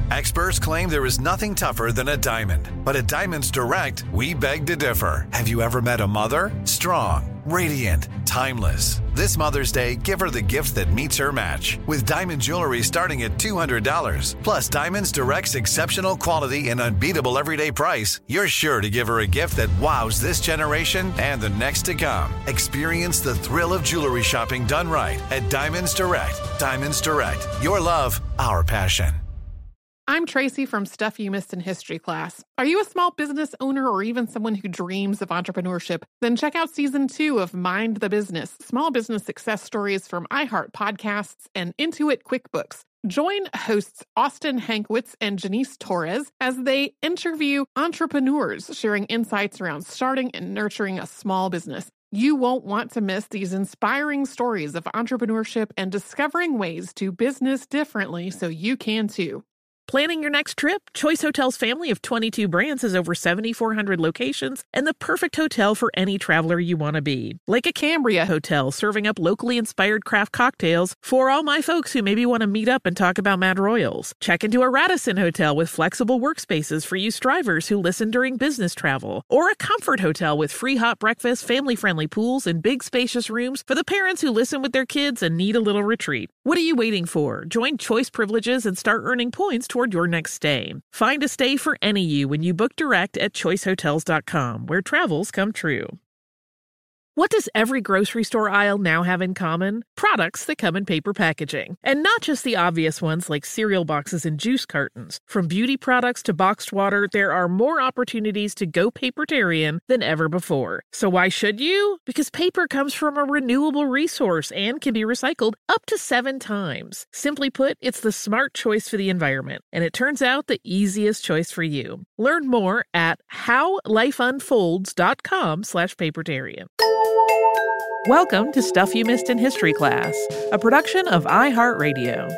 Experts claim there is nothing tougher than a diamond. But at Diamonds Direct, we beg to differ. Have you ever met a mother? Strong, radiant, timeless. This Mother's Day, give her the gift that meets her match. With diamond jewelry starting at $200. Plus, Diamonds Direct's exceptional quality and unbeatable everyday price, you're sure to give her a gift that wows this generation and the next to come. Experience the thrill of jewelry shopping done right at Diamonds Direct. Diamonds Direct. Your love, our passion. I'm Tracy from Stuff You Missed in History class. Are you a small business owner or even someone who dreams of entrepreneurship? Then check out Season 2 of Mind the Business, Small Business Success Stories from iHeart Podcasts and Intuit QuickBooks. Join hosts Austin Hankwitz and Janice Torres as they interview entrepreneurs sharing insights around starting and nurturing a small business. You won't want to miss these inspiring stories of entrepreneurship and discovering ways to business differently so you can too. Planning your next trip? Choice Hotels' family of 22 brands has over 7,400 locations and the perfect hotel for any traveler you want to be. Like a Cambria Hotel, serving up locally inspired craft cocktails for all my folks who maybe want to meet up and talk about Mad Royals. Check into a Radisson Hotel with flexible workspaces for you strivers who listen during business travel. Or a Comfort Hotel with free hot breakfast, family-friendly pools, and big spacious rooms for the parents who listen with their kids and need a little retreat. What are you waiting for? Join Choice Privileges and start earning points toward your next stay. Find a stay for any you when you book direct at choicehotels.com, where travels come true. What does every grocery store aisle now have in common? Products that come in paper packaging. And not just the obvious ones like cereal boxes and juice cartons. From beauty products to boxed water, there are more opportunities to go papertarian than ever before. So why should you? Because paper comes from a renewable resource and can be recycled up to 7 times. Simply put, it's the smart choice for the environment. And it turns out the easiest choice for you. Learn more at howlifeunfolds.com/papertarian. Welcome to Stuff You Missed in History class, a production of iHeartRadio.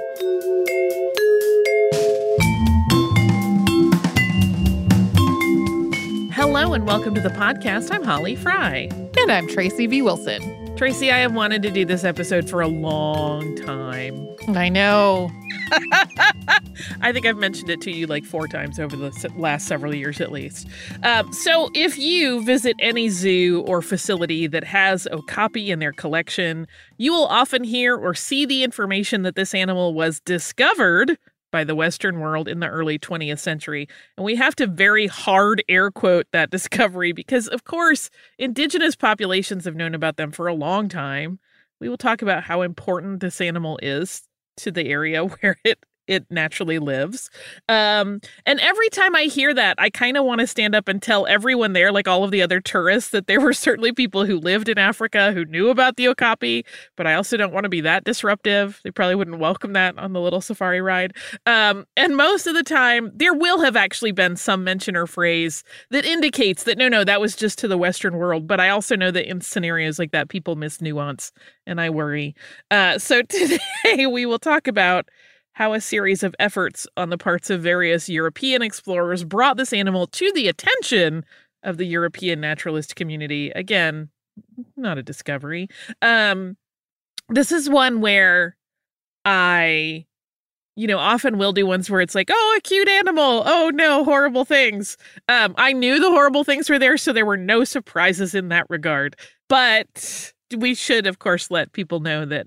Hello and welcome to the podcast. I'm Holly Fry. And I'm Tracy V. Wilson. Tracy, I have wanted to do this episode for a long time. I know. I think I've mentioned it to you like 4 times over the last several years at least. So if you visit any zoo or facility that has okapi in their collection, you will often hear or see the information that this animal was discovered by the Western world in the early 20th century. And we have to very hard air quote that discovery because, of course, indigenous populations have known about them for a long time. We will talk about how important this animal is to the area where it naturally lives. And every time I hear that, I kind of want to stand up and tell everyone there, like all of the other tourists, that there were certainly people who lived in Africa who knew about the okapi, but I also don't want to be that disruptive. They probably wouldn't welcome that on the little safari ride. And most of the time, there will have actually been some mention or phrase that indicates that, no, that was just to the Western world. But I also know that in scenarios like that, people miss nuance, and I worry. So today we will talk about how a series of efforts on the parts of various European explorers brought this animal to the attention of the European naturalist community. Again, not a discovery. This is one where I, often will do ones where it's like, oh, a cute animal. Oh, no, horrible things. I knew the horrible things were there, so there were no surprises in that regard. But we should, of course, let people know that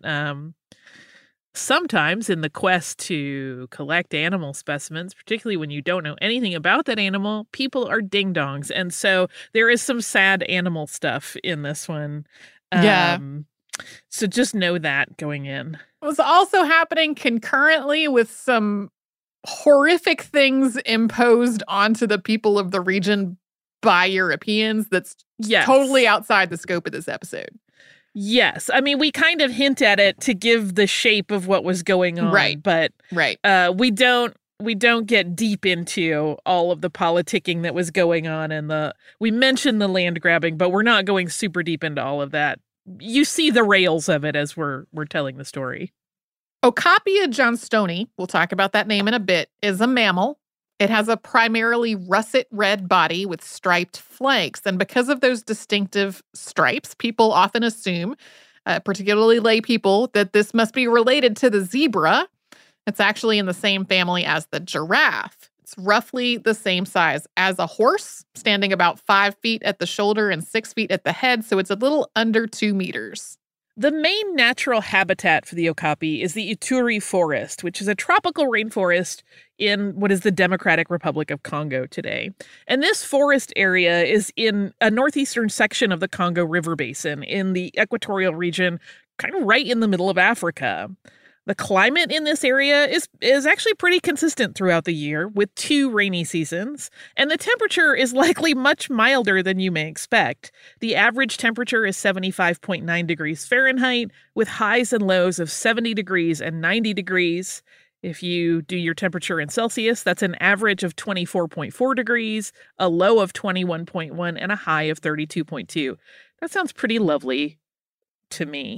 sometimes in the quest to collect animal specimens, particularly when you don't know anything about that animal, people are ding-dongs. And so there is some sad animal stuff in this one. Yeah. So just know that going in. It was also happening concurrently with some horrific things imposed onto the people of the region by Europeans that's totally outside the scope of this episode. Yes. I mean, we kind of hint at it to give the shape of what was going on. Right. But right. We don't get deep into all of the politicking that was going on and we mentioned the land grabbing, but we're not going super deep into all of that. You see the rails of it as we're telling the story. Okapia johnstoni, we'll talk about that name in a bit, is a mammal. It has a primarily russet red body with striped flanks. And because of those distinctive stripes, people often assume, particularly lay people, that this must be related to the zebra. It's actually in the same family as the giraffe. It's roughly the same size as a horse, standing about 5 feet at the shoulder and 6 feet at the head, so it's a little under 2 meters. The main natural habitat for the okapi is the Ituri Forest, which is a tropical rainforest in what is the Democratic Republic of Congo today. And this forest area is in a northeastern section of the Congo River Basin in the equatorial region, kind of right in the middle of Africa. The climate in this area is actually pretty consistent throughout the year, with 2 rainy seasons, and the temperature is likely much milder than you may expect. The average temperature is 75.9 degrees Fahrenheit, with highs and lows of 70 degrees and 90 degrees. If you do your temperature in Celsius, that's an average of 24.4 degrees, a low of 21.1, and a high of 32.2. That sounds pretty lovely to me.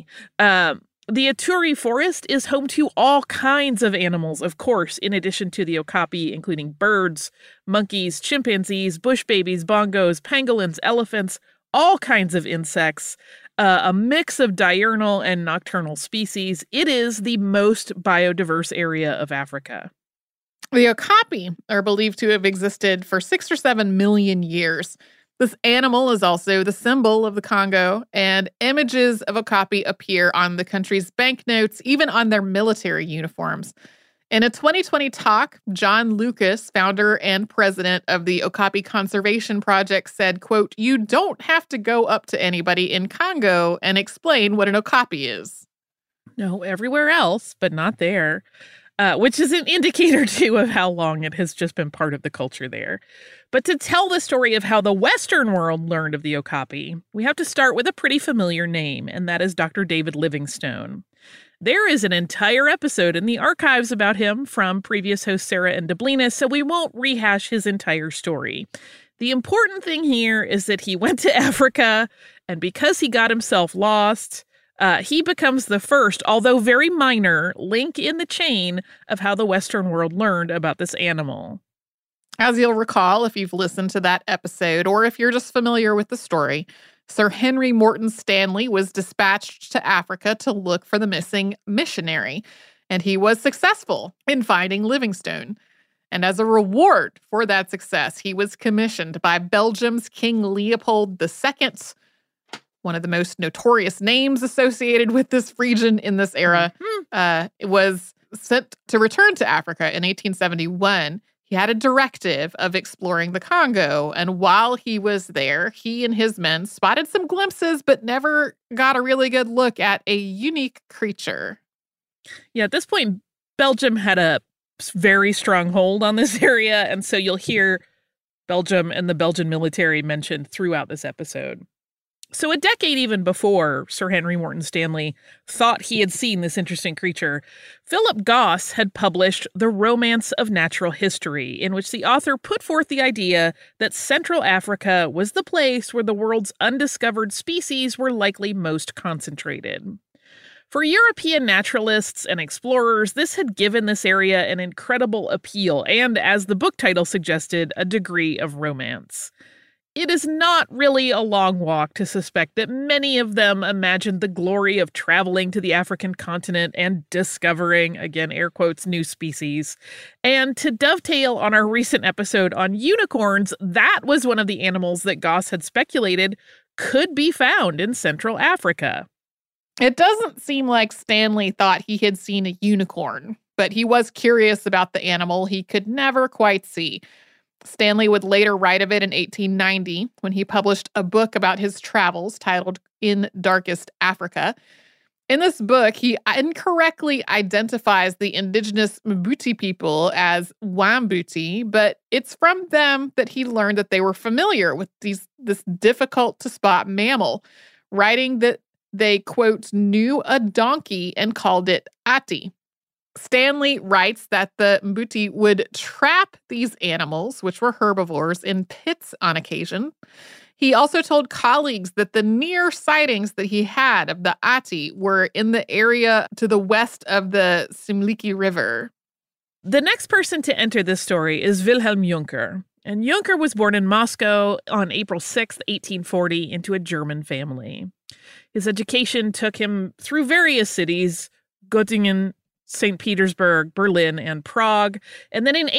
The Ituri Forest is home to all kinds of animals, of course, in addition to the okapi, including birds, monkeys, chimpanzees, bush babies, bongos, pangolins, elephants, all kinds of insects, a mix of diurnal and nocturnal species. It is the most biodiverse area of Africa. The okapi are believed to have existed for 6 or 7 million years. This animal is also the symbol of the Congo, and images of okapi appear on the country's banknotes, even on their military uniforms. In a 2020 talk, John Lucas, founder and president of the Okapi Conservation Project, said, quote, "You don't have to go up to anybody in Congo and explain what an okapi is." No, everywhere else, but not there. Which is an indicator, too, of how long it has just been part of the culture there. But to tell the story of how the Western world learned of the okapi, we have to start with a pretty familiar name, and that is Dr. David Livingstone. There is an entire episode in the archives about him from previous hosts Sarah and Deblina, so we won't rehash his entire story. The important thing here is that he went to Africa, and because he got himself lost, he becomes the first, although very minor, link in the chain of how the Western world learned about this animal. As you'll recall, if you've listened to that episode, or if you're just familiar with the story, Sir Henry Morton Stanley was dispatched to Africa to look for the missing missionary, and he was successful in finding Livingstone. And as a reward for that success, he was commissioned by Belgium's King Leopold II, one of the most notorious names associated with this region in this era. It was sent to return to Africa in 1871. He had a directive of exploring the Congo, and while he was there, he and his men spotted some glimpses, but never got a really good look at a unique creature. Yeah, at this point, Belgium had a very strong hold on this area, and so you'll hear Belgium and the Belgian military mentioned throughout this episode. So a decade even before Sir Henry Morton Stanley thought he had seen this interesting creature, Philip Goss had published The Romance of Natural History, in which the author put forth the idea that Central Africa was the place where the world's undiscovered species were likely most concentrated. For European naturalists and explorers, this had given this area an incredible appeal and, as the book title suggested, a degree of romance. It is not really a long walk to suspect that many of them imagined the glory of traveling to the African continent and discovering, again, air quotes, new species. And to dovetail on our recent episode on unicorns, that was one of the animals that Goss had speculated could be found in Central Africa. It doesn't seem like Stanley thought he had seen a unicorn, but he was curious about the animal he could never quite see. Stanley would later write of it in 1890 when he published a book about his travels titled In Darkest Africa. In this book, he incorrectly identifies the indigenous Mbuti people as Wambuti, but it's from them that he learned that they were familiar with this difficult-to-spot mammal, writing that they, quote, knew a donkey and called it Ati. Stanley writes that the Mbuti would trap these animals, which were herbivores, in pits on occasion. He also told colleagues that the near sightings that he had of the Ati were in the area to the west of the Simliki River. The next person to enter this story is Wilhelm Juncker. And Juncker was born in Moscow on April 6, 1840, into a German family. His education took him through various cities, Göttingen, St. Petersburg, Berlin, and Prague. And then in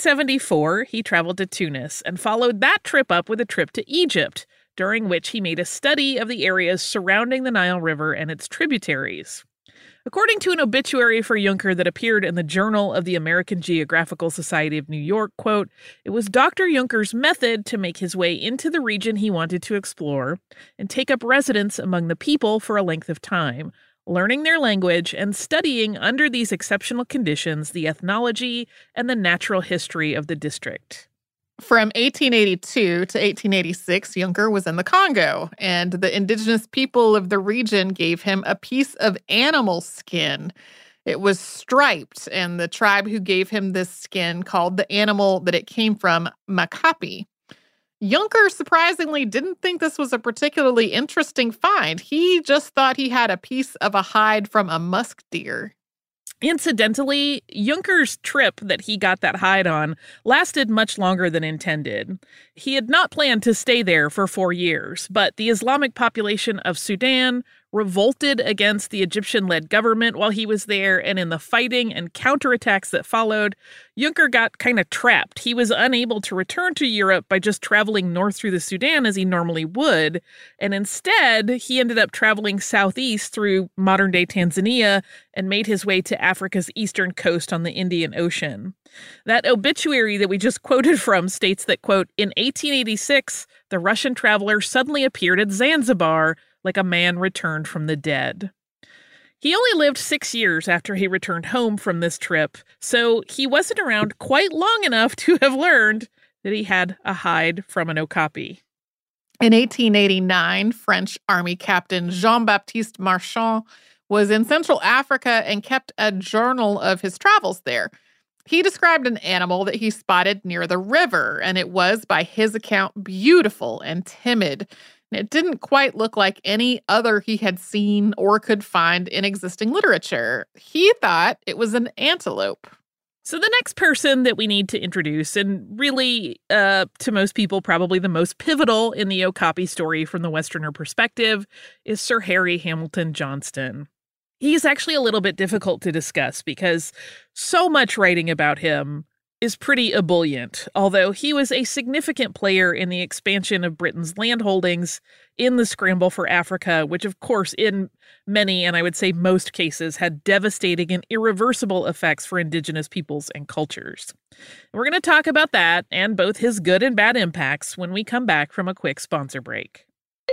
1874, he traveled to Tunis and followed that trip up with a trip to Egypt, during which he made a study of the areas surrounding the Nile River and its tributaries. According to an obituary for Juncker that appeared in the Journal of the American Geographical Society of New York, quote, "It was Dr. Juncker's method to make his way into the region he wanted to explore and take up residence among the people for a length of time, learning their language and studying under these exceptional conditions the ethnology and the natural history of the district." From 1882 to 1886, Juncker was in the Congo, and the indigenous people of the region gave him a piece of animal skin. It was striped, and the tribe who gave him this skin called the animal that it came from Makapi. Juncker surprisingly didn't think this was a particularly interesting find. He just thought he had a piece of a hide from a musk deer. Incidentally, Juncker's trip that he got that hide on lasted much longer than intended. He had not planned to stay there for 4 years, but the Islamic population of Sudan revolted against the Egyptian-led government while he was there, and in the fighting and counterattacks that followed, Juncker got kind of trapped. He was unable to return to Europe by just traveling north through the Sudan as he normally would, and instead, he ended up traveling southeast through modern-day Tanzania and made his way to Africa's eastern coast on the Indian Ocean. That obituary that we just quoted from states that, quote, "In 1886, the Russian traveler suddenly appeared at Zanzibar like a man returned from the dead." He only lived 6 years after he returned home from this trip, so he wasn't around quite long enough to have learned that he had a hide from an okapi. In 1889, French Army Captain Jean-Baptiste Marchand was in Central Africa and kept a journal of his travels there. He described an animal that he spotted near the river, and it was, by his account, beautiful and timid. It didn't quite look like any other he had seen or could find in existing literature. He thought it was an antelope. So the next person that we need to introduce, and really, to most people, probably the most pivotal in the Okapi story from the Westerner perspective, is Sir Harry Hamilton Johnston. He's actually a little bit difficult to discuss because so much writing about him is pretty ebullient, although he was a significant player in the expansion of Britain's land holdings in the scramble for Africa, which of course in many, and I would say most cases, had devastating and irreversible effects for indigenous peoples and cultures. And we're going to talk about that and both his good and bad impacts when we come back from a quick sponsor break.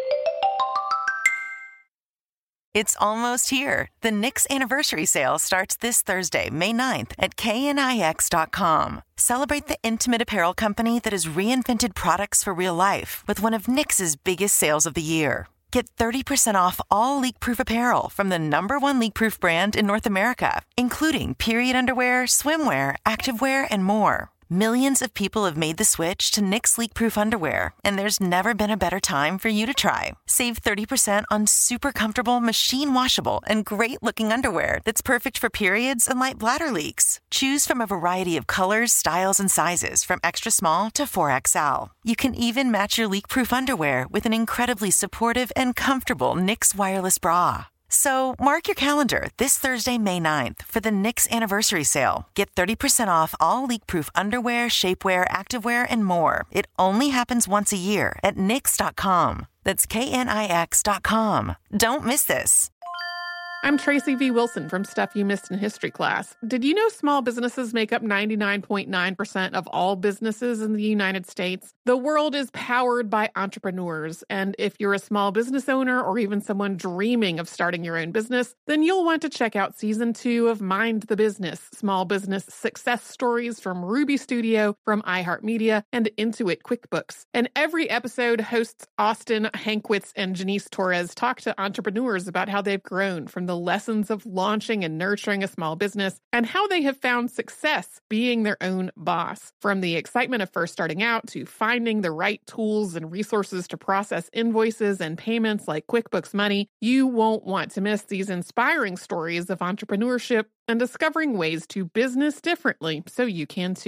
It's almost here. The Knix anniversary sale starts this Thursday, May 9th at knix.com. Celebrate the intimate apparel company that has reinvented products for real life with one of Knix's biggest sales of the year. Get 30% off all leak-proof apparel from the #1 leak-proof brand in North America, including period underwear, swimwear, activewear, and more. Millions of people have made the switch to Knix leak-proof underwear, and there's never been a better time for you to try. Save 30% on super comfortable, machine-washable, and great-looking underwear that's perfect for periods and light bladder leaks. Choose from a variety of colors, styles, and sizes from extra small to 4XL. You can even match your leak-proof underwear with an incredibly supportive and comfortable Knix wireless bra. So mark your calendar this Thursday, May 9th for the Knix anniversary sale. Get 30% off all leak-proof underwear, shapewear, activewear, and more. It only happens once a year at knix.com. That's knix.com. Don't miss this. I'm Tracy V. Wilson from Stuff You Missed in History Class. Did you know small businesses make up 99.9% of all businesses in the United States? The world is powered by entrepreneurs, and if you're a small business owner or even someone dreaming of starting your own business, then you'll want to check out Season 2 of Mind the Business, Small Business Success Stories from Ruby Studio, from iHeartMedia, and Intuit QuickBooks. And every episode, hosts Austin Hankwitz and Janice Torres talk to entrepreneurs about how they've grown from the lessons of launching and nurturing a small business and how they have found success being their own boss. From the excitement of first starting out to finding the right tools and resources to process invoices and payments like QuickBooks Money, you won't want to miss these inspiring stories of entrepreneurship and discovering ways to business differently so you can too.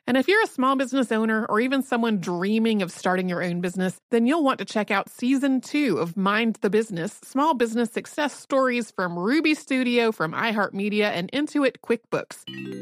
And if you're a small business owner or even someone dreaming of starting your own business, then you'll want to check out Season 2 of Mind the Business, small business success stories from Ruby Studio, from iHeartMedia, and Intuit QuickBooks.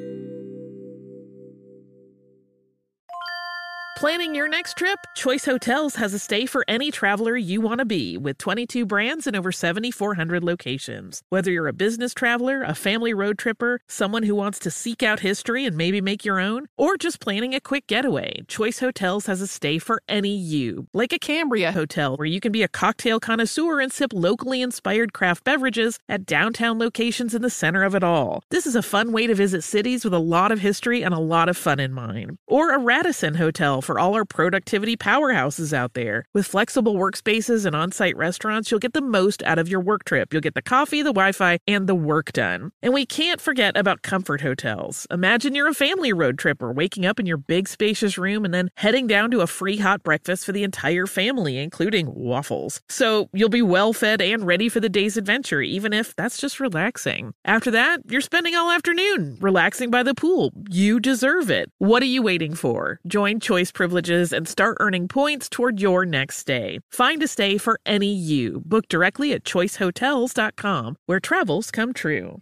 Planning your next trip? Choice Hotels has a stay for any traveler you want to be, with 22 brands and over 7,400 locations. Whether you're a business traveler, a family road tripper, someone who wants to seek out history and maybe make your own, or just planning a quick getaway, Choice Hotels has a stay for any you. Like a Cambria Hotel, where you can be a cocktail connoisseur and sip locally inspired craft beverages at downtown locations in the center of it all. This is a fun way to visit cities with a lot of history and a lot of fun in mind. Or a Radisson Hotel for all our productivity powerhouses out there. With flexible workspaces and on-site restaurants, you'll get the most out of your work trip. You'll get the coffee, the Wi-Fi, and the work done. And we can't forget about Comfort Hotels. Imagine you're a family road tripper, waking up in your big spacious room and then heading down to a free hot breakfast for the entire family, including waffles. So you'll be well fed and ready for the day's adventure, even if that's just relaxing. After that, you're spending all afternoon relaxing by the pool. You deserve it. What are you waiting for? Join Choice Privileges and start earning points toward your next stay. Find a stay for any you. Book directly at choicehotels.com, where travels come true.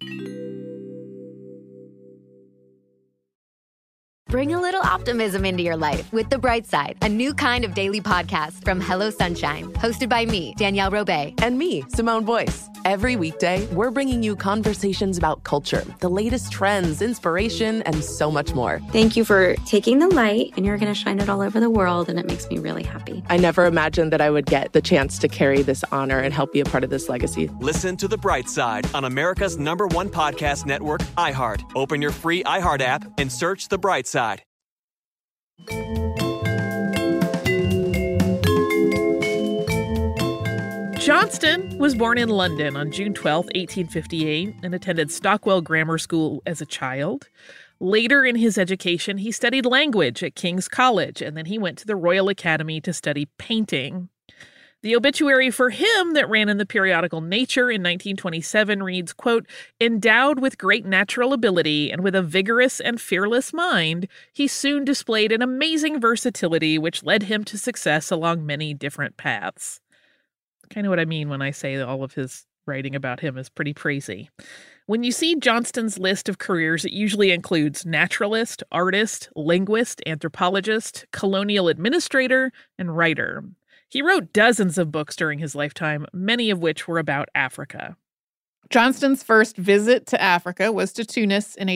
Bring a little optimism into your life with The Bright Side, a new kind of daily podcast from Hello Sunshine, hosted by me, Danielle Robay. And me, Simone Boyce. Every weekday, we're bringing you conversations about culture, the latest trends, inspiration, and so much more. Thank you for taking the light, and you're going to shine it all over the world, and it makes me really happy. I never imagined that I would get the chance to carry this honor and help be a part of this legacy. Listen to The Bright Side on America's #1 podcast network, iHeart. Open your free iHeart app and search The Bright Side. Johnston was born in London on June 12, 1858, and attended Stockwell Grammar School as a child. Later in his education, he studied language at King's College, and then he went to the Royal Academy to study painting. The obituary for him that ran in the periodical Nature in 1927 reads, quote, "Endowed with great natural ability and with a vigorous and fearless mind, he soon displayed an amazing versatility which led him to success along many different paths." Kind of what I mean when I say that all of his writing about him is pretty praisey. When you see Johnston's list of careers, it usually includes naturalist, artist, linguist, anthropologist, colonial administrator, and writer. He wrote dozens of books during his lifetime, many of which were about Africa. Johnston's first visit to Africa was to Tunis in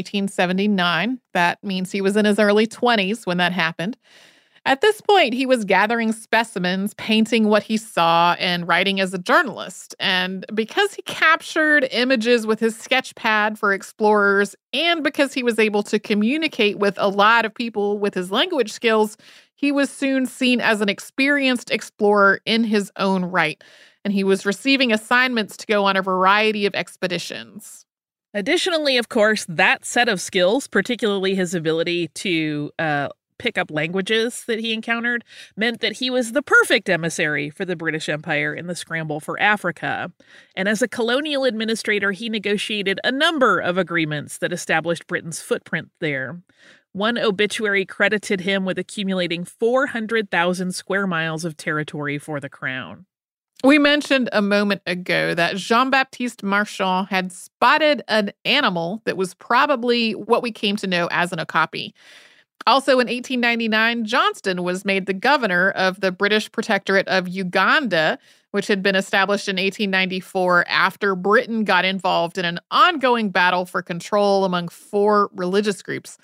1879. That means he was in his early 20s when that happened. At this point, he was gathering specimens, painting what he saw, and writing as a journalist. And because he captured images with his sketch pad for explorers, and because he was able to communicate with a lot of people with his language skills, he was soon seen as an experienced explorer in his own right. And he was receiving assignments to go on a variety of expeditions. Additionally, of course, that set of skills, particularly his ability to pick up languages that he encountered, meant that he was the perfect emissary for the British Empire in the scramble for Africa. And as a colonial administrator, he negotiated a number of agreements that established Britain's footprint there. One obituary credited him with accumulating 400,000 square miles of territory for the crown. We mentioned a moment ago that Jean-Baptiste Marchand had spotted an animal that was probably what we came to know as an okapi. Also in 1899, Johnston was made the governor of the British Protectorate of Uganda, which had been established in 1894 after Britain got involved in an ongoing battle for control among 4 religious groups.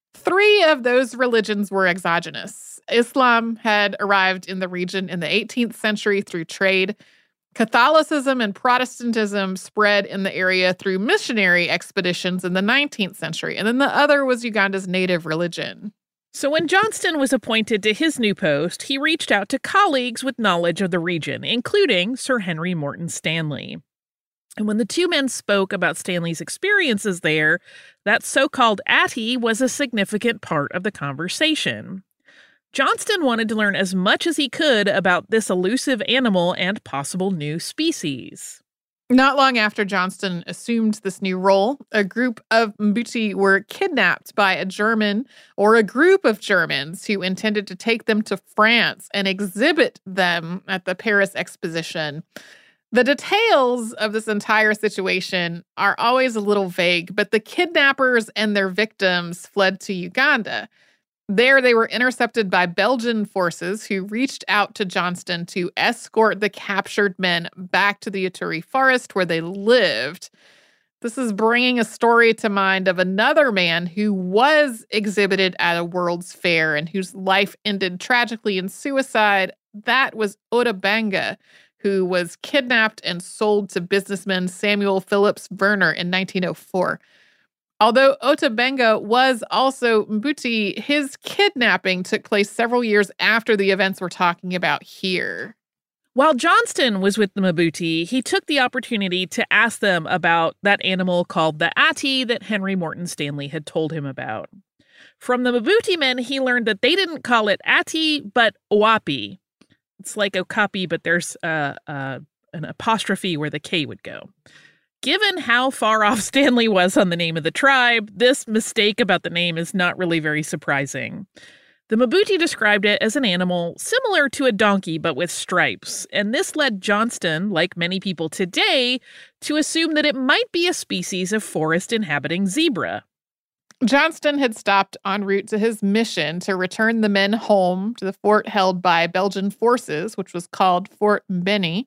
3 of those religions were exogenous. Islam had arrived in the region in the 18th century through trade. Catholicism and Protestantism spread in the area through missionary expeditions in the 19th century. And then the other was Uganda's native religion. So when Johnston was appointed to his new post, he reached out to colleagues with knowledge of the region, including Sir Henry Morton Stanley. And when the two men spoke about Stanley's experiences there, that so-called Atty was a significant part of the conversation. Johnston wanted to learn as much as he could about this elusive animal and possible new species. Not long after Johnston assumed this new role, a group of Mbuti were kidnapped by a German or a group of Germans who intended to take them to France and exhibit them at the Paris Exposition. The details of this entire situation are always a little vague, but the kidnappers and their victims fled to Uganda. There, they were intercepted by Belgian forces who reached out to Johnston to escort the captured men back to the Ituri forest where they lived. This is bringing a story to mind of another man who was exhibited at a World's Fair and whose life ended tragically in suicide. That was Ota Benga, who was kidnapped and sold to businessman Samuel Phillips Werner in 1904. Although Ota Benga was also Mbuti, his kidnapping took place several years after the events we're talking about here. While Johnston was with the Mbuti, he took the opportunity to ask them about that animal called the Ati that Henry Morton Stanley had told him about. From the Mbuti men, he learned that they didn't call it Ati, but Oapi. It's like Okapi, but there's an apostrophe where the K would go. Given how far off Stanley was on the name of the tribe, this mistake about the name is not really very surprising. The Mbuti described it as an animal similar to a donkey but with stripes, and this led Johnston, like many people today, to assume that it might be a species of forest-inhabiting zebra. Johnston had stopped en route to his mission to return the men home to the fort held by Belgian forces, which was called Fort Mbeni.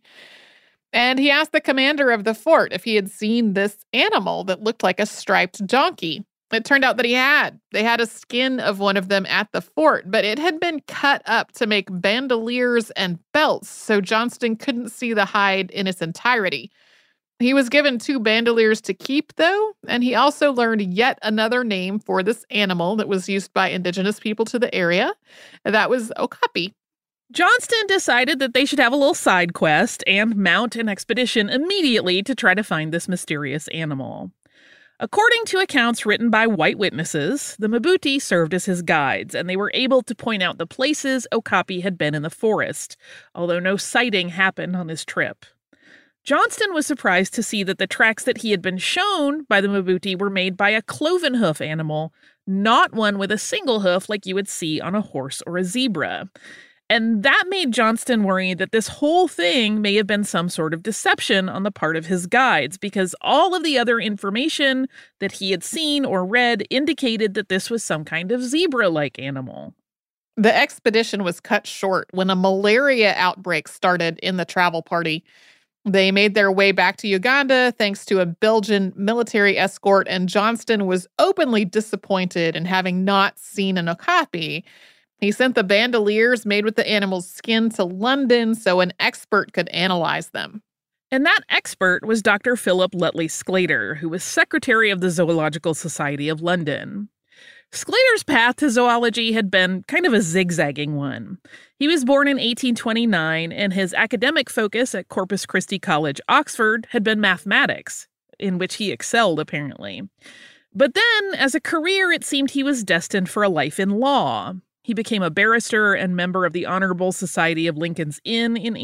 And he asked the commander of the fort if he had seen this animal that looked like a striped donkey. It turned out that he had. They had a skin of one of them at the fort, but it had been cut up to make bandoliers and belts, so Johnston couldn't see the hide in its entirety. He was given 2 bandoliers to keep, though, and he also learned yet another name for this animal that was used by indigenous people to the area. That was Okapi. Johnston decided that they should have a little side quest and mount an expedition immediately to try to find this mysterious animal. According to accounts written by white witnesses, the Mbuti served as his guides, and they were able to point out the places Okapi had been in the forest, although no sighting happened on his trip. Johnston was surprised to see that the tracks that he had been shown by the Mbuti were made by a cloven hoof animal, not one with a single hoof like you would see on a horse or a zebra. And that made Johnston worry that this whole thing may have been some sort of deception on the part of his guides, because all of the other information that he had seen or read indicated that this was some kind of zebra-like animal. The expedition was cut short when a malaria outbreak started in the travel party. They made their way back to Uganda thanks to a Belgian military escort, and Johnston was openly disappointed in having not seen an okapi. He sent the bandoliers made with the animal's skin to London so an expert could analyze them. And that expert was Dr. Philip Lutley Sclater, who was secretary of the Zoological Society of London. Sclater's path to zoology had been kind of a zigzagging one. He was born in 1829, and his academic focus at Corpus Christi College, Oxford, had been mathematics, in which he excelled, apparently. But then, as a career, it seemed he was destined for a life in law. He became a barrister and member of the Honorable Society of Lincoln's Inn in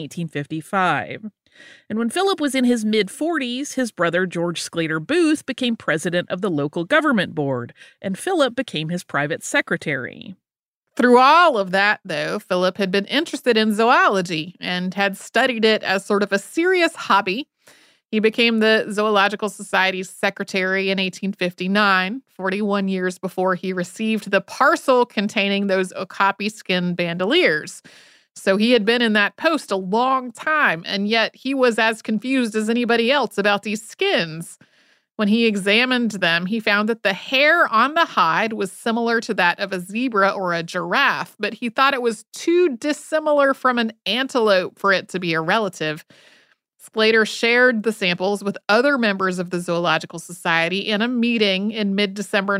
1855. And when Philip was in his mid-40s, his brother George Sclater Booth became president of the local government board, and Philip became his private secretary. Through all of that, though, Philip had been interested in zoology and had studied it as sort of a serious hobby. He became the Zoological Society's secretary in 1859, 41 years before he received the parcel containing those okapi skin bandoliers. So he had been in that post a long time, and yet he was as confused as anybody else about these skins. When he examined them, he found that the hair on the hide was similar to that of a zebra or a giraffe, but he thought it was too dissimilar from an antelope for it to be a relative. Sclater shared the samples with other members of the Zoological Society in a meeting in mid-December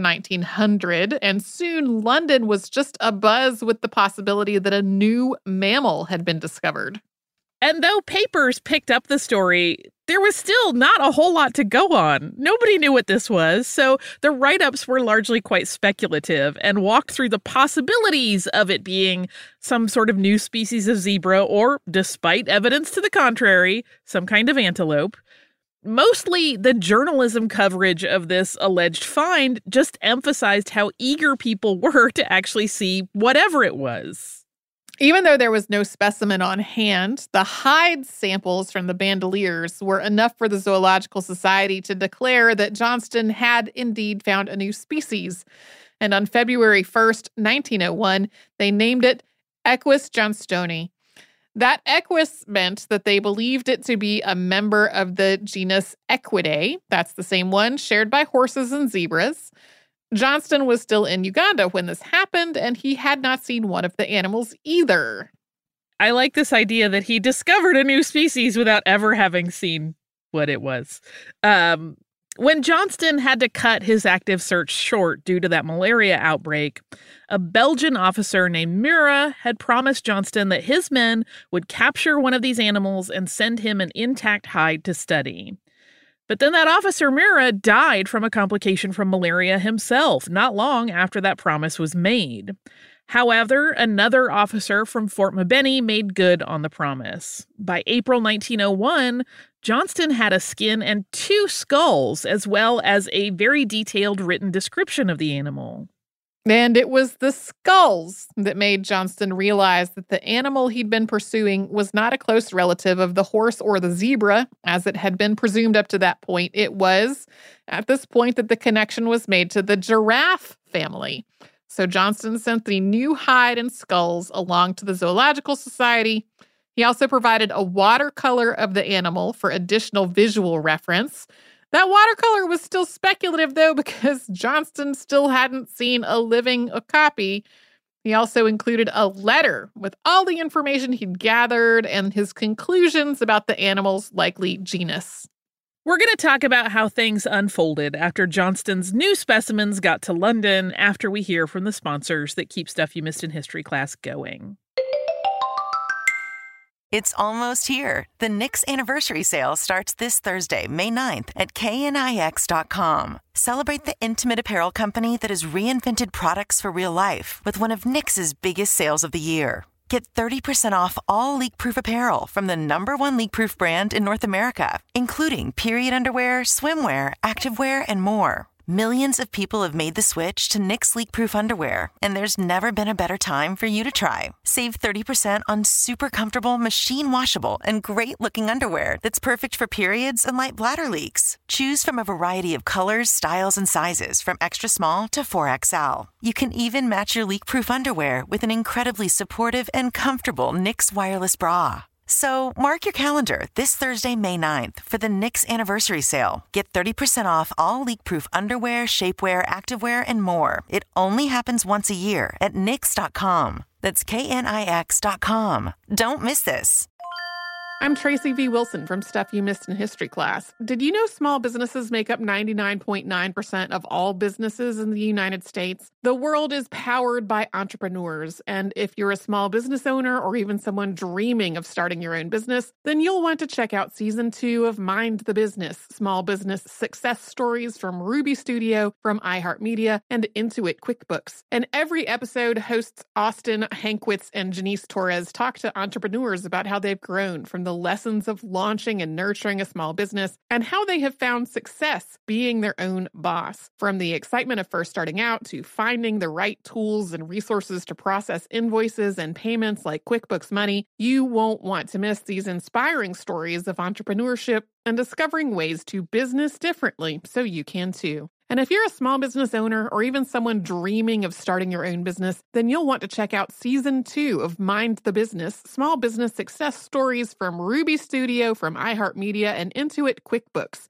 1900, and soon London was just abuzz with the possibility that a new mammal had been discovered. And though papers picked up the story, there was still not a whole lot to go on. Nobody knew what this was, so the write-ups were largely quite speculative and walked through the possibilities of it being some sort of new species of zebra or, despite evidence to the contrary, some kind of antelope. Mostly, the journalism coverage of this alleged find just emphasized how eager people were to actually see whatever it was. Even though there was no specimen on hand, the hide samples from the bandoliers were enough for the Zoological Society to declare that Johnston had indeed found a new species. And on February 1st, 1901, they named it Equus johnstoni. That equus meant that they believed it to be a member of the genus Equidae. That's the same one shared by horses and zebras. Johnston was still in Uganda when this happened, and he had not seen one of the animals either. I like this idea that he discovered a new species without ever having seen what it was. When Johnston had to cut his active search short due to that malaria outbreak, a Belgian officer named Murat had promised Johnston that his men would capture one of these animals and send him an intact hide to study. But then that officer Murat died from a complication from malaria himself, not long after that promise was made. However, another officer from Fort Mabini made good on the promise. By April 1901, Johnston had a skin and 2 skulls, as well as a very detailed written description of the animal. And it was the skulls that made Johnston realize that the animal he'd been pursuing was not a close relative of the horse or the zebra, as it had been presumed up to that point. It was, at this point, that the connection was made to the giraffe family. So Johnston sent the new hide and skulls along to the Zoological Society. He also provided a watercolor of the animal for additional visual reference. That watercolor was still speculative, though, because Johnston still hadn't seen a living copy. He also included a letter with all the information he'd gathered and his conclusions about the animal's likely genus. We're going to talk about how things unfolded after Johnston's new specimens got to London after we hear from the sponsors that keep Stuff You Missed in History class going. It's almost here. The Knix anniversary sale starts this Thursday, May 9th at knix.com. Celebrate the intimate apparel company that has reinvented products for real life with one of Knix's biggest sales of the year. Get 30% off all leak-proof apparel from the #1 leak-proof brand in North America, including period underwear, swimwear, activewear, and more. Millions of people have made the switch to Knix leak-proof underwear, and there's never been a better time for you to try. Save 30% on super comfortable, machine-washable, and great-looking underwear that's perfect for periods and light bladder leaks. Choose from a variety of colors, styles, and sizes from extra small to 4XL. You can even match your leak-proof underwear with an incredibly supportive and comfortable Knix wireless bra. So mark your calendar this Thursday, May 9th for the Knix anniversary sale. Get 30% off all leak-proof underwear, shapewear, activewear, and more. It only happens once a year at knix.com. That's knix.com. Don't miss this. I'm Tracy V. Wilson from Stuff You Missed in History class. Did you know small businesses make up 99.9% of all businesses in the United States? The world is powered by entrepreneurs, and if you're a small business owner or even someone dreaming of starting your own business, then you'll want to check out Season 2 of Mind the Business, Small Business Success Stories from Ruby Studio, from iHeartMedia, and Intuit QuickBooks. And every episode, hosts Austin Hankwitz and Janice Torres talk to entrepreneurs about how they've grown from the lessons of launching and nurturing a small business and how they have found success being their own boss. From the excitement of first starting out to finding the right tools and resources to process invoices and payments like QuickBooks Money, you won't want to miss these inspiring stories of entrepreneurship and discovering ways to business differently so you can too. And if you're a small business owner or even someone dreaming of starting your own business, then you'll want to check out Season 2 of Mind the Business, Small Business Success Stories from Ruby Studio, from iHeartMedia, and Intuit QuickBooks.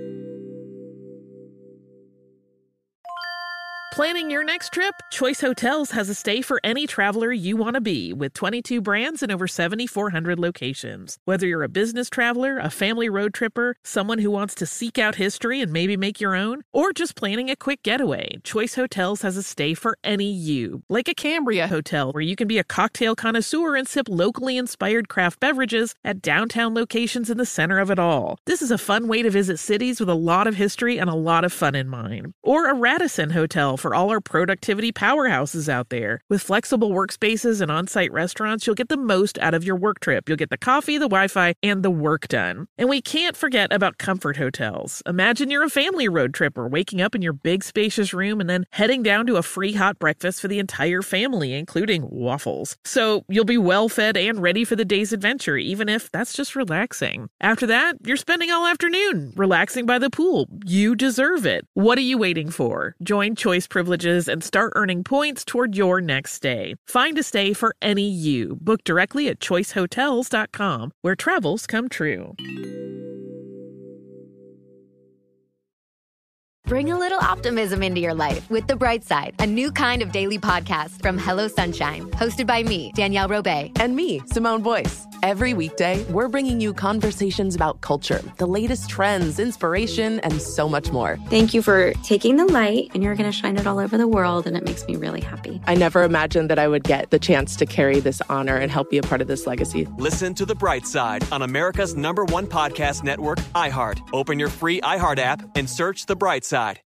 Planning your next trip? Choice Hotels has a stay for any traveler you want to be, with 22 brands and over 7,400 locations. Whether you're a business traveler, a family road tripper, someone who wants to seek out history and maybe make your own, or just planning a quick getaway, Choice Hotels has a stay for any you. Like a Cambria Hotel, where you can be a cocktail connoisseur and sip locally inspired craft beverages at downtown locations in the center of it all. This is a fun way to visit cities with a lot of history and a lot of fun in mind. Or a Radisson Hotel for for all our productivity powerhouses out there. With flexible workspaces and on-site restaurants, you'll get the most out of your work trip. You'll get the coffee, the Wi-Fi, and the work done. And we can't forget about comfort hotels. Imagine you're a family road tripper waking up in your big spacious room and then heading down to a free hot breakfast for the entire family, including waffles. So you'll be well fed and ready for the day's adventure, even if that's just relaxing. After that, you're spending all afternoon relaxing by the pool. You deserve it. What are you waiting for? Join Choice Privileges and start earning points toward your next stay. Find a stay for any you. Book directly at choicehotels.com, where travels come true. Bring a little optimism into your life with The Bright Side, a new kind of daily podcast from Hello Sunshine, hosted by me, Danielle Robay. And me, Simone Boyce. Every weekday, we're bringing you conversations about culture, the latest trends, inspiration, and so much more. Thank you for taking the light, and you're going to shine it all over the world, and it makes me really happy. I never imagined that I would get the chance to carry this honor and help be a part of this legacy. Listen to The Bright Side on America's #1 podcast network, iHeart. Open your free iHeart app and search The Bright Side.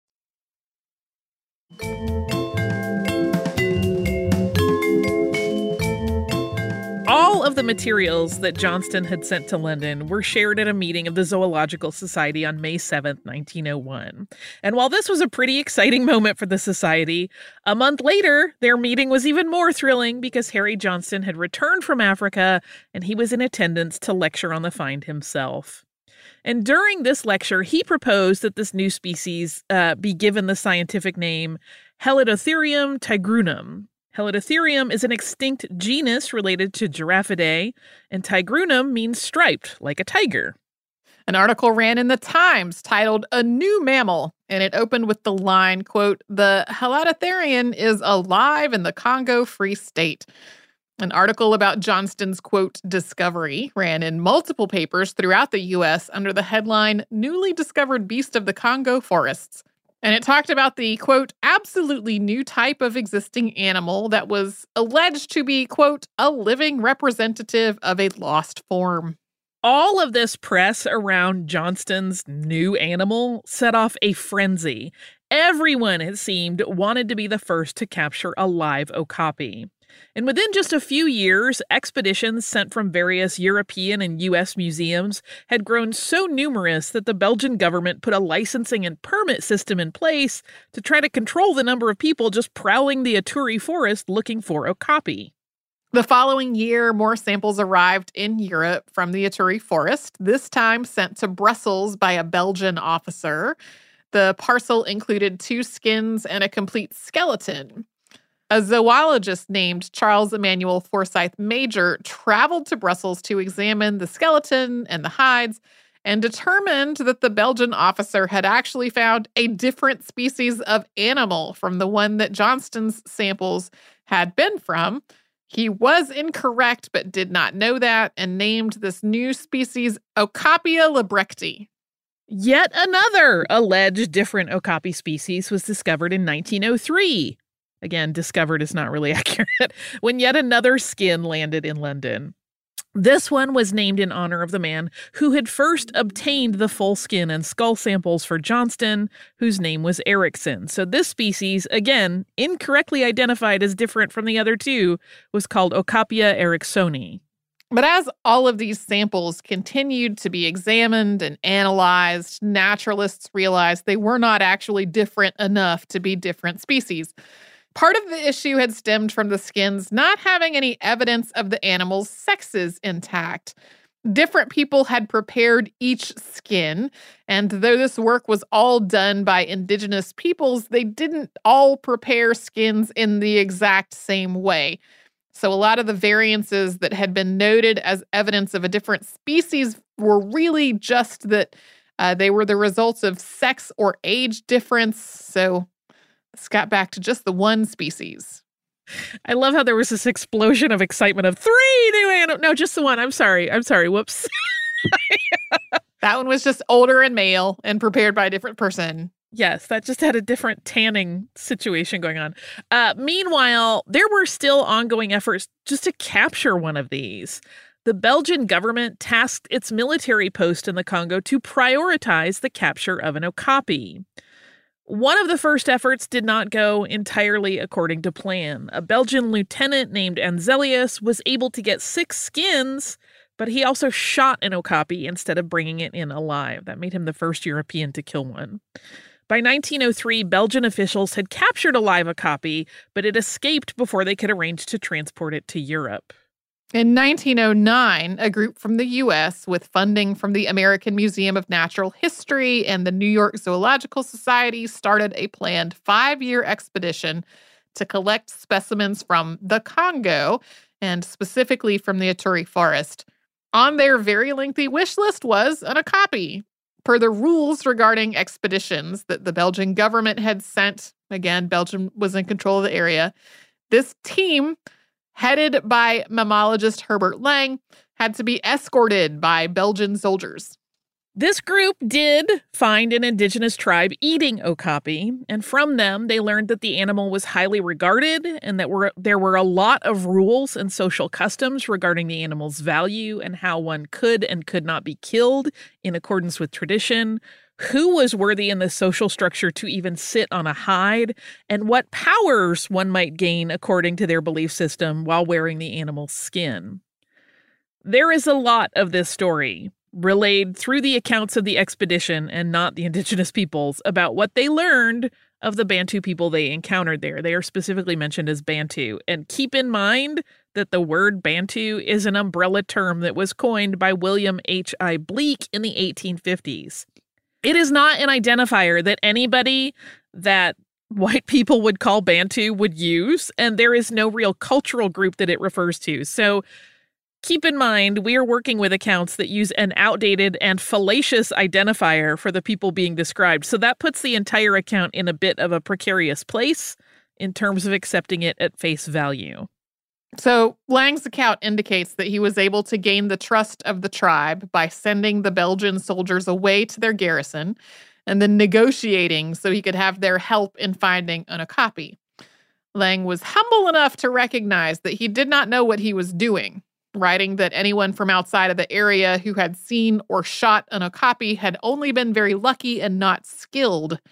All of the materials that Johnston had sent to London were shared at a meeting of the Zoological Society on May 7th, 1901. And while this was a pretty exciting moment for the society, a month later, their meeting was even more thrilling because Harry Johnston had returned from Africa and he was in attendance to lecture on the find himself. And during this lecture, he proposed that this new species be given the scientific name Helidotherium tigrunum. Helidotherium is an extinct genus related to Giraffidae, and tigrunum means striped, like a tiger. An article ran in the Times titled A New Mammal, and it opened with the line, quote, "The Helidotherium is alive in the Congo Free State." An article about Johnston's, quote, discovery ran in multiple papers throughout the U.S. under the headline, Newly Discovered Beast of the Congo Forests. And it talked about the, quote, absolutely new type of existing animal that was alleged to be, quote, a living representative of a lost form. All of this press around Johnston's new animal set off a frenzy. Everyone, it seemed, wanted to be the first to capture a live okapi. And within just a few years, expeditions sent from various European and U.S. museums had grown so numerous that the Belgian government put a licensing and permit system in place to try to control the number of people just prowling the Ituri forest looking for okapi. The following year, more samples arrived in Europe from the Ituri forest, this time sent to Brussels by a Belgian officer. The parcel included 2 skins and a complete skeleton. A zoologist named Charles Emmanuel Forsyth Major traveled to Brussels to examine the skeleton and the hides and determined that the Belgian officer had actually found a different species of animal from the one that Johnston's samples had been from. He was incorrect, but did not know that, and named this new species Okapia lebrechtii. Yet another alleged different okapi species was discovered in 1903. Again, discovered is not really accurate, when yet another skin landed in London. This one was named in honor of the man who had first obtained the full skin and skull samples for Johnston, whose name was Erickson. So this species, again, incorrectly identified as different from the other 2, was called Okapia ericksoni. But as all of these samples continued to be examined and analyzed, naturalists realized they were not actually different enough to be different species. Part of the issue had stemmed from the skins not having any evidence of the animal's sexes intact. Different people had prepared each skin, and though this work was all done by indigenous peoples, they didn't all prepare skins in the exact same way. So a lot of the variances that had been noted as evidence of a different species were really just that they were the results of sex or age difference. So this got back to just the one species. I love how there was this explosion of excitement of 3 new animals. No, just the one. I'm sorry. Whoops. That one was just older and male and prepared by a different person. Yes, that just had a different tanning situation going on. Meanwhile, there were still ongoing efforts just to capture one of these. The Belgian government tasked its military post in the Congo to prioritize the capture of an okapi. One of the first efforts did not go entirely according to plan. A Belgian lieutenant named Anzelius was able to get 6 skins, but he also shot an okapi instead of bringing it in alive. That made him the first European to kill one. By 1903, Belgian officials had captured a live okapi, but it escaped before they could arrange to transport it to Europe. In 1909, a group from the U.S., with funding from the American Museum of Natural History and the New York Zoological Society, started a planned 5-year expedition to collect specimens from the Congo, and specifically from the Ituri Forest. On their very lengthy wish list was an okapi. Per the rules regarding expeditions that the Belgian government had sent, again, Belgium was in control of the area, this team, headed by mammologist Herbert Lang, had to be escorted by Belgian soldiers. This group did find an indigenous tribe eating okapi, and from them they learned that the animal was highly regarded and that there were a lot of rules and social customs regarding the animal's value and how one could and could not be killed in accordance with tradition, who was worthy in the social structure to even sit on a hide, and what powers one might gain according to their belief system while wearing the animal's skin. There is a lot of this story relayed through the accounts of the expedition and not the indigenous peoples about what they learned of the Bantu people they encountered there. They are specifically mentioned as Bantu. And keep in mind that the word Bantu is an umbrella term that was coined by William H.I. Bleek in the 1850s. It is not an identifier that anybody that white people would call Bantu would use, and there is no real cultural group that it refers to. So keep in mind, we are working with accounts that use an outdated and fallacious identifier for the people being described. So that puts the entire account in a bit of a precarious place in terms of accepting it at face value. So Lang's account indicates that he was able to gain the trust of the tribe by sending the Belgian soldiers away to their garrison and then negotiating so he could have their help in finding an okapi. Lang was humble enough to recognize that he did not know what he was doing, writing that anyone from outside of the area who had seen or shot an okapi had only been very lucky and not skilled.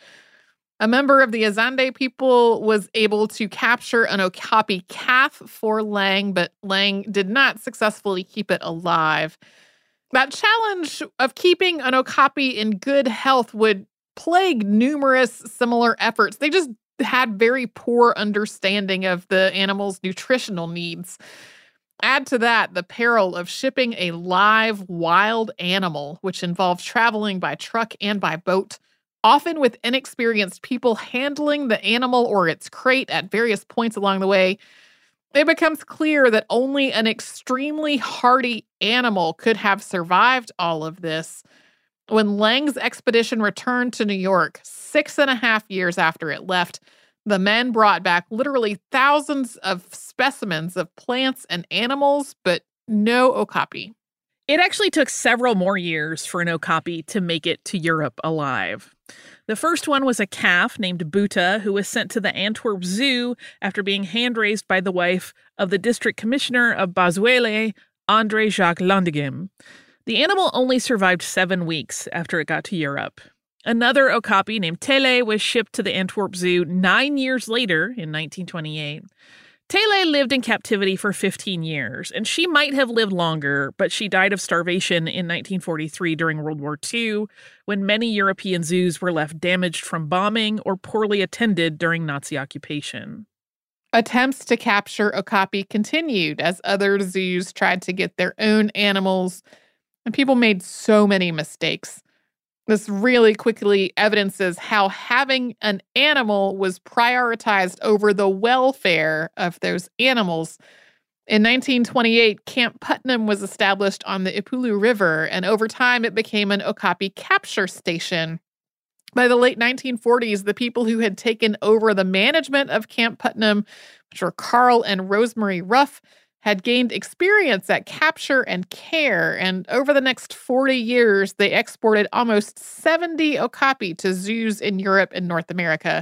A member of the Azande people was able to capture an okapi calf for Lang, but Lang did not successfully keep it alive. That challenge of keeping an okapi in good health would plague numerous similar efforts. They just had very poor understanding of the animal's nutritional needs. Add to that the peril of shipping a live, wild animal, which involves traveling by truck and by boat, often with inexperienced people handling the animal or its crate at various points along the way. It becomes clear that only an extremely hardy animal could have survived all of this. When Lang's expedition returned to New York 6.5 years after it left, the men brought back literally thousands of specimens of plants and animals, but no okapi. It actually took several more years for an okapi to make it to Europe alive. The first one was a calf named Buta, who was sent to the Antwerp Zoo after being hand-raised by the wife of the district commissioner of Bazuele, André Jacques Landegem. The animal only survived 7 weeks after it got to Europe. Another okapi named Tele was shipped to the Antwerp Zoo 9 years later in 1928. Tele lived in captivity for 15 years, and she might have lived longer, but she died of starvation in 1943 during World War II, when many European zoos were left damaged from bombing or poorly attended during Nazi occupation. Attempts to capture okapi continued as other zoos tried to get their own animals, and people made so many mistakes. This really quickly evidences how having an animal was prioritized over the welfare of those animals. In 1928, Camp Putnam was established on the Ipulu River, and over time it became an okapi capture station. By the late 1940s, the people who had taken over the management of Camp Putnam, which were Carl and Rosemary Ruff, had gained experience at capture and care, and over the next 40 years, they exported almost 70 okapi to zoos in Europe and North America.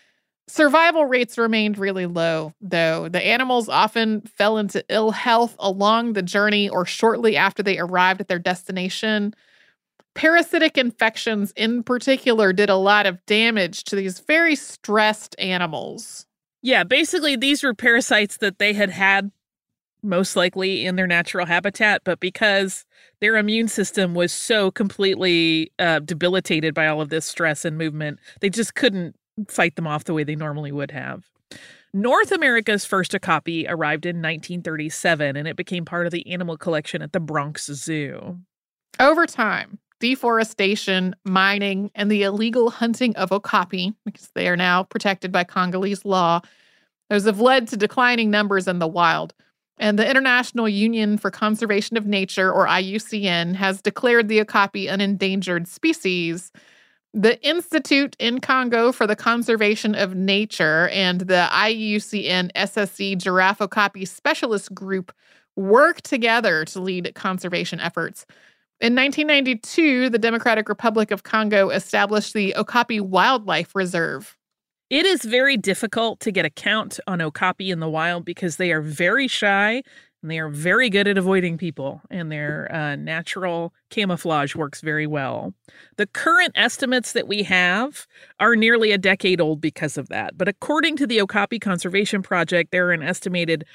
Survival rates remained really low, though. The animals often fell into ill health along the journey or shortly after they arrived at their destination. Parasitic infections in particular did a lot of damage to these very stressed animals. Yeah, basically these were parasites that they had most likely in their natural habitat, but because their immune system was so completely debilitated by all of this stress and movement, they just couldn't fight them off the way they normally would have. North America's first okapi arrived in 1937, and it became part of the animal collection at the Bronx Zoo. Over time, deforestation, mining, and the illegal hunting of okapi, because they are now protected by Congolese law, those have led to declining numbers in the wild. And the International Union for Conservation of Nature, or IUCN, has declared the okapi an endangered species. The Institute in Congo for the Conservation of Nature and the IUCN SSC Giraffe Okapi Specialist Group work together to lead conservation efforts. In 1992, the Democratic Republic of Congo established the Okapi Wildlife Reserve. It is very difficult to get a count on okapi in the wild because they are very shy and they are very good at avoiding people, and their natural camouflage works very well. The current estimates that we have are nearly a decade old because of that. But according to the Okapi Conservation Project, there are an estimated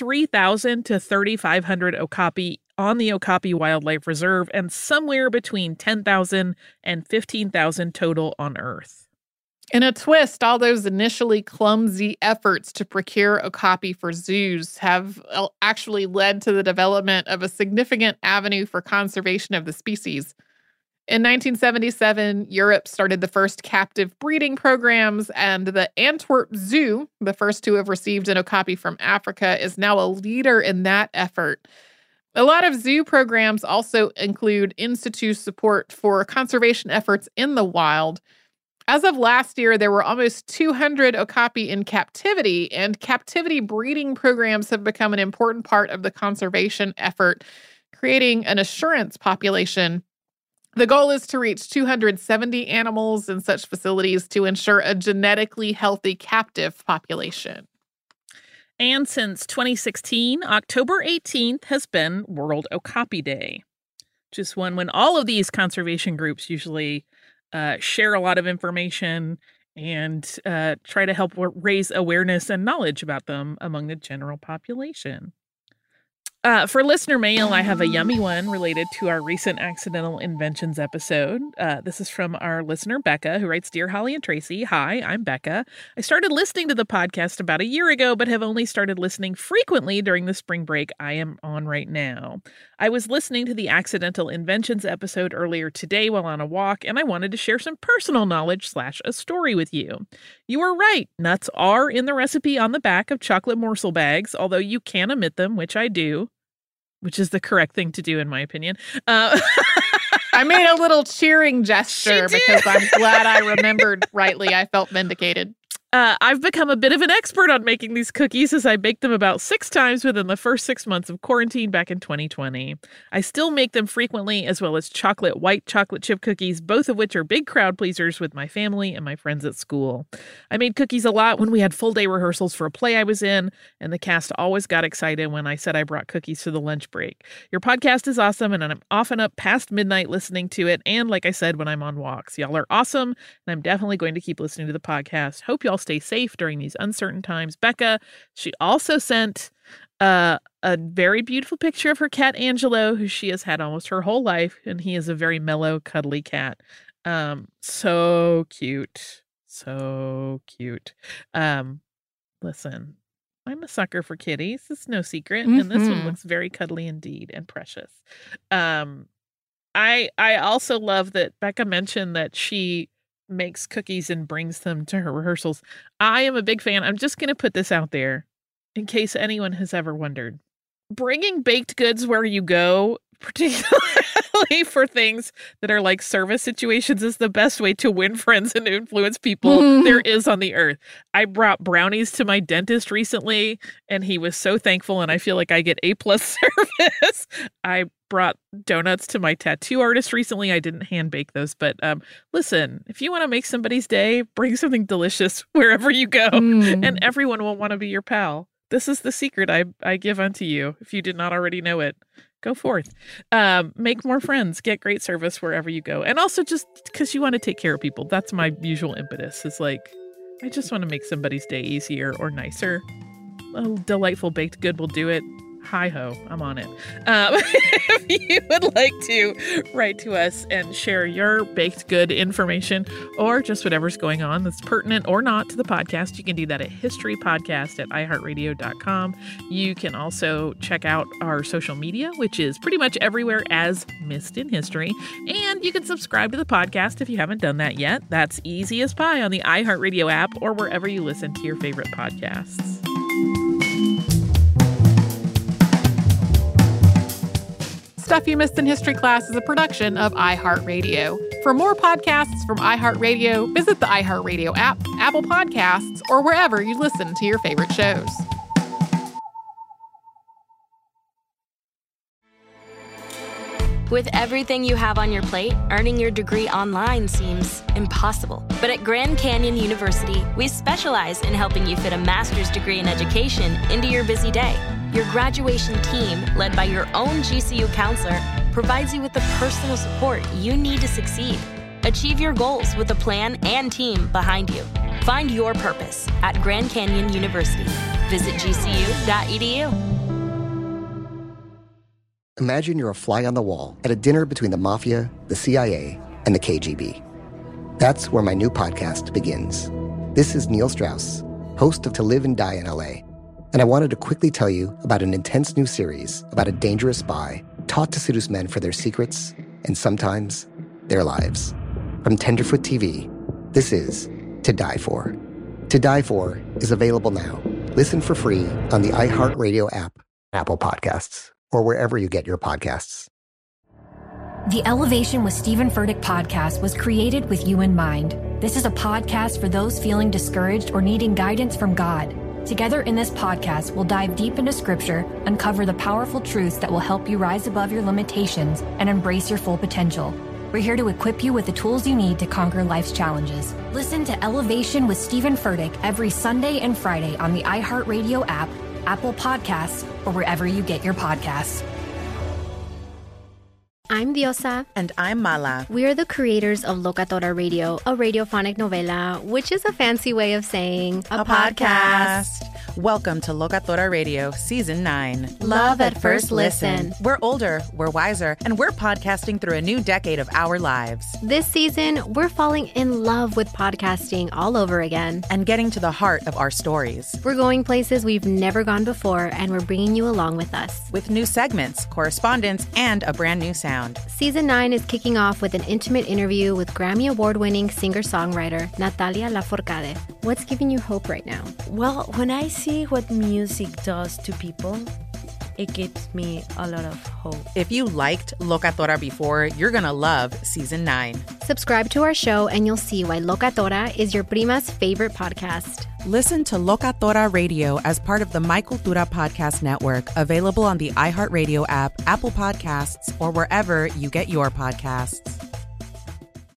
3,000 to 3,500 okapi on the Okapi Wildlife Reserve and somewhere between 10,000 and 15,000 total on Earth. In a twist, all those initially clumsy efforts to procure okapi for zoos have actually led to the development of a significant avenue for conservation of the species. In 1977, Europe started the first captive breeding programs, and the Antwerp Zoo, the first to have received an okapi from Africa, is now a leader in that effort. A lot of zoo programs also include in-situ support for conservation efforts in the wild. As of last year, there were almost 200 okapi in captivity, and captivity breeding programs have become an important part of the conservation effort, creating an assurance population. The goal is to reach 270 animals in such facilities to ensure a genetically healthy captive population. And since 2016, October 18th has been World Okapi Day, which is one when all of these conservation groups usually share a lot of information and try to help raise awareness and knowledge about them among the general population. For listener mail, I have a yummy one related to our recent Accidental Inventions episode. This is from our listener, Becca, who writes, Dear Holly and Tracy, hi, I'm Becca. I started listening to the podcast about a year ago, but have only started listening frequently during the spring break I am on right now. I was listening to the Accidental Inventions episode earlier today while on a walk, and I wanted to share some personal knowledge / a story with you. You were right. Nuts are in the recipe on the back of chocolate morsel bags, although you can omit them, which I do. Which is the correct thing to do, in my opinion. I made a little cheering gesture because I'm glad I remembered rightly. I felt vindicated. I've become a bit of an expert on making these cookies as I baked them about 6 times within the first 6 months of quarantine back in 2020. I still make them frequently, as well as white chocolate chip cookies, both of which are big crowd pleasers with my family and my friends at school. I made cookies a lot when we had full day rehearsals for a play I was in, and the cast always got excited when I said I brought cookies to the lunch break. Your podcast is awesome, and I'm often up past midnight listening to it, and like I said, when I'm on walks. Y'all are awesome, and I'm definitely going to keep listening to the podcast. Hope y'all stay safe during these uncertain times. Becca, she also sent a very beautiful picture of her cat, Angelo, who she has had almost her whole life, and he is a very mellow, cuddly cat. So cute. So cute. Listen, I'm a sucker for kitties. It's no secret. Mm-hmm. And this one looks very cuddly indeed and precious. I also love that Becca mentioned that she makes cookies and brings them to her rehearsals. I am a big fan. I'm just going to put this out there in case anyone has ever wondered. Bringing baked goods where you go, particularly for things that are like service situations, is the best way to win friends and influence people there is on the earth. I brought brownies to my dentist recently, and he was so thankful, and I feel like I get A+ service. I brought donuts to my tattoo artist recently. I didn't hand bake those, but listen, if you want to make somebody's day, bring something delicious wherever you go, and everyone will want to be your pal. This is the secret I give unto you, if you did not already know it. Go forth. Make more friends. Get great service wherever you go. And also just because you want to take care of people. That's my usual impetus. Is like, I just want to make somebody's day easier or nicer. A delightful baked good will do it. Hi-ho, I'm on it. If you would like to write to us and share your baked good information or just whatever's going on that's pertinent or not to the podcast, you can do that at historypodcast@iheartradio.com. You can also check out our social media, which is pretty much everywhere as Missed in History. And you can subscribe to the podcast if you haven't done that yet. That's easy as pie on the iHeartRadio app or wherever you listen to your favorite podcasts. Stuff You Missed in History Class is a production of iHeartRadio. For more podcasts from iHeartRadio, visit the iHeartRadio app, Apple Podcasts, or wherever you listen to your favorite shows. With everything you have on your plate, earning your degree online seems impossible. But at Grand Canyon University, we specialize in helping you fit a master's degree in education into your busy day. Your graduation team, led by your own GCU counselor, provides you with the personal support you need to succeed. Achieve your goals with a plan and team behind you. Find your purpose at Grand Canyon University. Visit gcu.edu. Imagine you're a fly on the wall at a dinner between the Mafia, the CIA, and the KGB. That's where my new podcast begins. This is Neil Strauss, host of To Live and Die in LA, and I wanted to quickly tell you about an intense new series about a dangerous spy taught to seduce men for their secrets and sometimes their lives. From Tenderfoot TV, this is To Die For. To Die For is available now. Listen for free on the iHeartRadio app, Apple Podcasts, or wherever you get your podcasts. The Elevation with Stephen Furtick podcast was created with you in mind. This is a podcast for those feeling discouraged or needing guidance from God. Together in this podcast, we'll dive deep into Scripture, uncover the powerful truths that will help you rise above your limitations and embrace your full potential. We're here to equip you with the tools you need to conquer life's challenges. Listen to Elevation with Stephen Furtick every Sunday and Friday on the iHeartRadio app, Apple Podcasts, or wherever you get your podcasts. I'm Diosa. And I'm Mala. We are the creators of Locatora Radio, a radiophonic novela, which is a fancy way of saying a podcast. Welcome to Locatora Radio, Season 9. Love at First Listen. We're older, we're wiser, and we're podcasting through a new decade of our lives. This season, we're falling in love with podcasting all over again. And getting to the heart of our stories. We're going places we've never gone before, and we're bringing you along with us. With new segments, correspondence, and a brand new sound. Season 9 is kicking off with an intimate interview with Grammy Award-winning singer-songwriter Natalia Lafourcade. What's giving you hope right now? Well, when I see what music does to people, it gives me a lot of hope. If you liked Locatora before, you're going to love Season 9. Subscribe to our show and you'll see why Locatora is your prima's favorite podcast. Listen to Locatora Radio as part of the My Cultura Podcast Network, available on the iHeartRadio app, Apple Podcasts, or wherever you get your podcasts.